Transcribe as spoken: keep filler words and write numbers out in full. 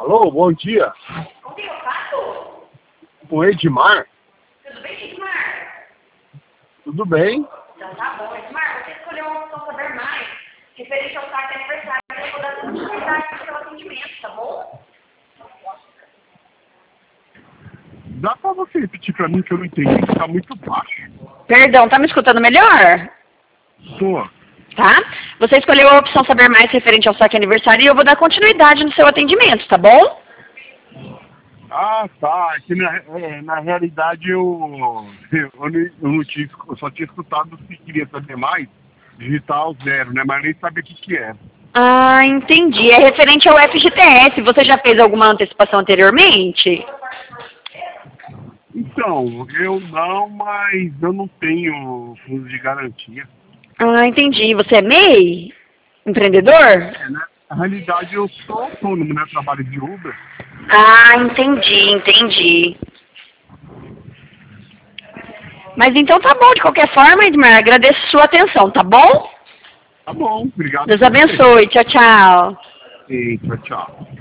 Alô, bom dia. Com quem eu falo? Com Edmar? Tudo bem, Edmar? Tudo bem? Então tá bom, Edmar. Você escolheu uma opção saber mais. Referente ao quarto aniversário, eu vou dar continuidade pro seu atendimento, tá bom? Dá pra você repetir pra mim que eu não entendi, que tá muito baixo. Perdão, tá me escutando melhor? Tô. Tá? Você escolheu a opção saber mais referente ao saque aniversário e eu vou dar continuidade no seu atendimento, tá bom? Ah, tá. É que na, é, na realidade eu, eu, não, eu, não tinha, eu só tinha escutado se queria saber mais, digitar o zero, né? Mas nem sabia o que que era. Ah, entendi. É referente ao F G T S. Você já fez alguma antecipação anteriormente? Então, eu não, mas eu não tenho fundo de garantia. Ah, entendi. Você é M E I? Empreendedor? É, né? Na realidade eu sou autônomo, né? Trabalho de Uber. Ah, entendi, entendi. Mas então tá bom, de qualquer forma, Edmar, agradeço sua atenção, tá bom? Tá bom, obrigado. Deus abençoe. Tchau, tchau. E tchau, tchau.